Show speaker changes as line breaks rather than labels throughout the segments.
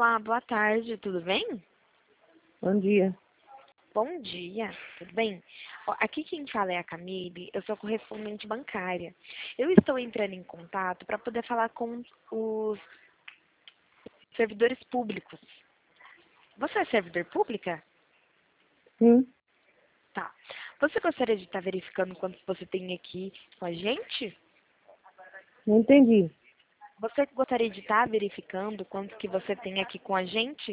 Olá, boa tarde, tudo bem?
Bom dia.
Bom dia, tudo bem? Ó, aqui quem fala é a Camille, eu sou correspondente bancária. Eu estou entrando em contato para poder falar com os servidores públicos. Você é servidor pública?
Sim,
Tá. Você gostaria de estar verificando quanto você tem aqui com a gente?
não entendi.
Você gostaria de estar verificando quanto que você tem aqui com a gente?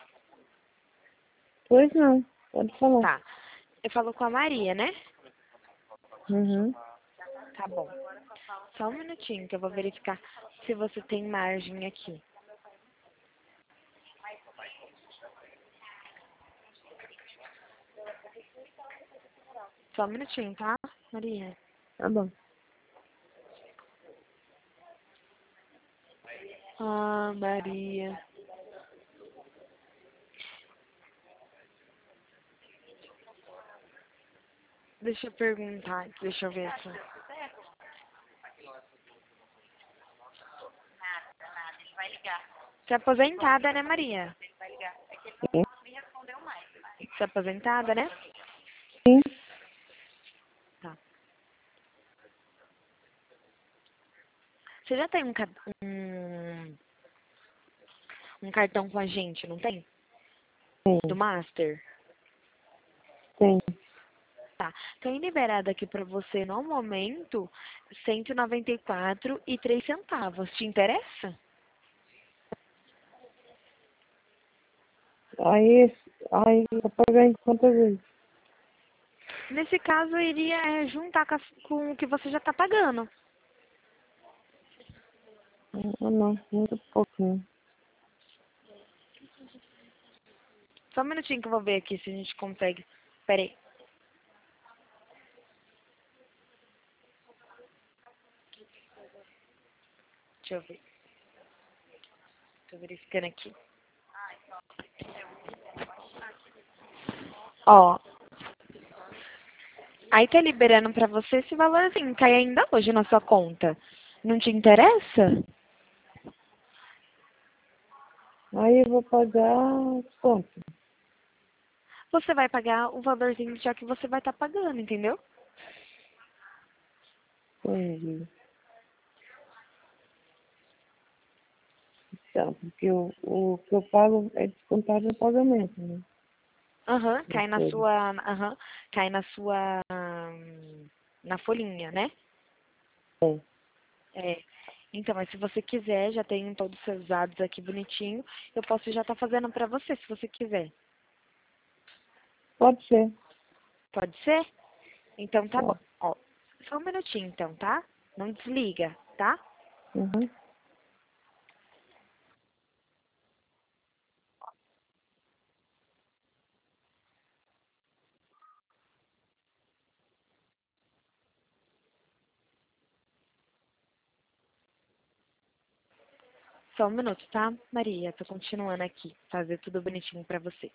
Pois não, pode falar.
Tá. Eu falo com a Maria, né?
Uhum.
Tá bom. Só um minutinho que eu vou verificar se você tem margem aqui. Só um minutinho, tá, Maria?
Tá bom.
Ah, Maria. Deixa eu perguntar, deixa eu ver aqui. Você é aposentada, né, Maria?
Sim,
Você é aposentada, né?
sim.
Tá. Você já tem um cartão com a gente, não tem?
Tem,
Do Master?
tem.
Tá. Tem liberado aqui pra você, no momento, 194,03 centavos. Te interessa?
Aí eu pagar em quantas vezes?
Nesse caso, eu iria juntar com o que você já tá pagando.
Ah, não, muito pouquinho.
Só um minutinho que eu vou ver aqui se a gente consegue. Pera aí. Deixa eu ver. Tô verificando aqui. Ó, aí tá liberando pra você esse valorzinho. Cai ainda hoje na sua conta. Não te interessa?
Aí eu vou pagar quanto?
Você vai pagar o valorzinho já que você vai estar pagando, entendeu?
Entendi. Então, porque o que eu pago é descontado no pagamento, né?
Aham,
Das
cai na
coisas.
sua. Aham, cai na folhinha, né?
É.
É. Então, mas se você quiser, já tem todos os seus dados aqui bonitinho. Eu posso já estar fazendo pra você, se você quiser.
Pode ser.
Pode ser? Então tá bom.
Pode.
Ó, só um minutinho então, tá? Não desliga, tá?
Uhum.
Só um minuto, tá, Maria? Tô continuando aqui, fazer tudo bonitinho pra você.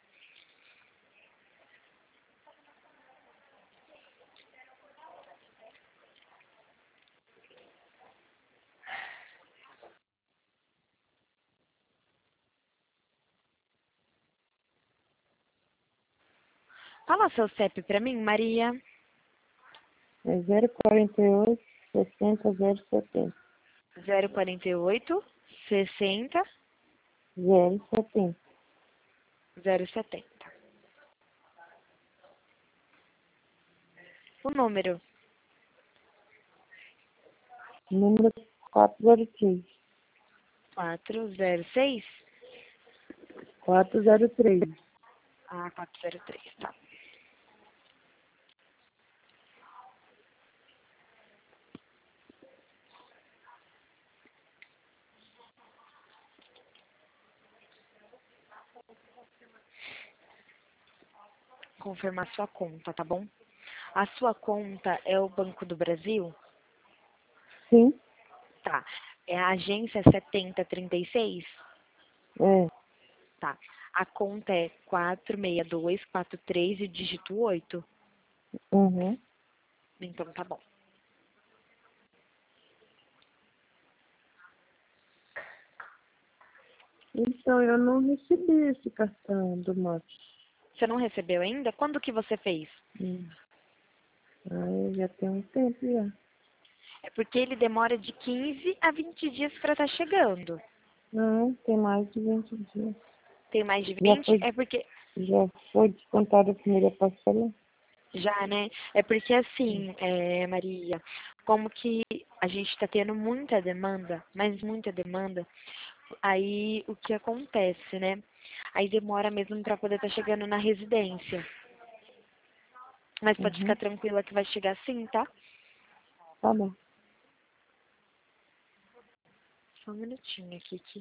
Fala seu CEP pra mim, Maria.
É 048 60 070.
048 60
070.
070. O número
Número 403.
406.
403.
Ah, 403, tá. Confirmar sua conta, tá bom? A sua conta é o Banco do Brasil?
Sim,
Tá. É a agência 7036.
é.
Tá. A conta é 46243 e dígito 8.
Uhum.
Então tá bom.
Então, eu não recebi esse cartão do MAP.
Você não recebeu ainda? Quando que você fez?
Aí já tem um tempo já.
É porque ele demora de 15 a 20 dias para estar chegando.
Não, tem mais de 20 dias.
Tem mais de
Já
20?
foi,
É porque
já foi descontada a primeira parcela?
já, né? É porque assim, Maria, como que a gente está tendo muita demanda, mas muita demanda, aí o que acontece, né? Aí demora mesmo para poder estar chegando na residência. Mas pode ficar
Uhum.
tranquila que vai chegar sim, tá?
Tá bom.
Só um minutinho aqui, que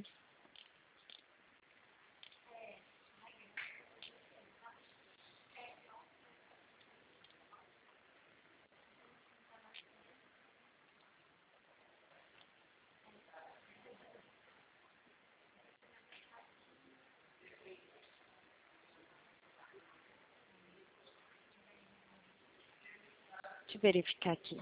deixa eu verificar aqui.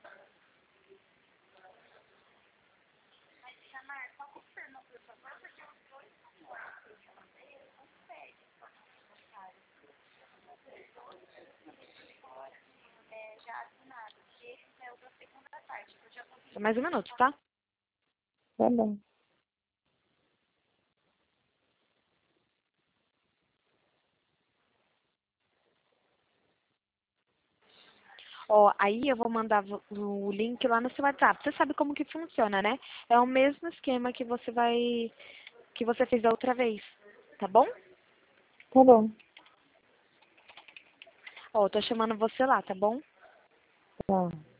Só mais um minuto, tá?
Tá bom.
Ó, aí eu vou mandar o link lá no seu WhatsApp. Você sabe como que funciona, né? É o mesmo esquema que você fez da outra vez, tá bom?
Tá bom.
Ó, eu tô chamando você lá, tá bom?
Tá.